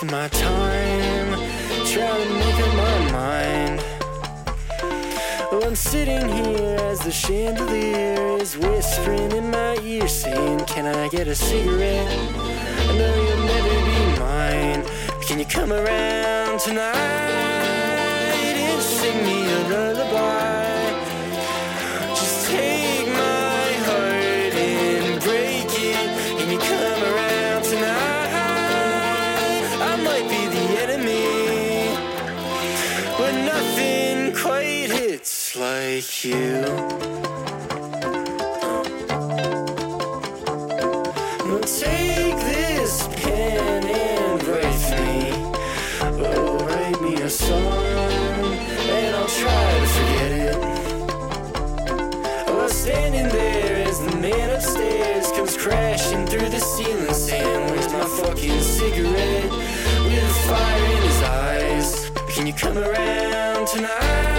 wasting my time trying to make up my mind. Well, I'm sitting here as the chandelier is whispering in my ear, saying, can I get a cigarette? I know you'll never be mine. Can you come around tonight and sing me a lullaby? Just take my heart and break it. Can you come around tonight? I might be the enemy, but nothing quite hits like you. Well, take this pen and write me, oh, write me a song, and I'll try to forget it. Oh, standing there as the man upstairs comes crashing through the ceiling, saying, where's my fucking cigarette? With a fire in his eyes. Can you come around tonight?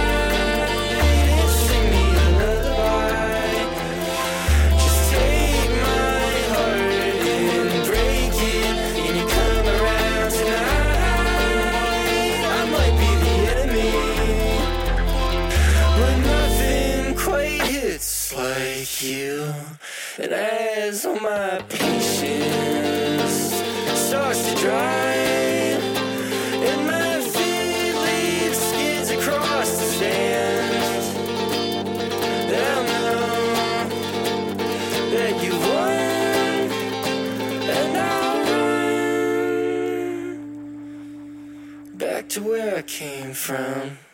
Like you, and as all my patience starts to dry, and my feet lead skids across the sand, then I'll know that you won, and I'll run back to where I came from.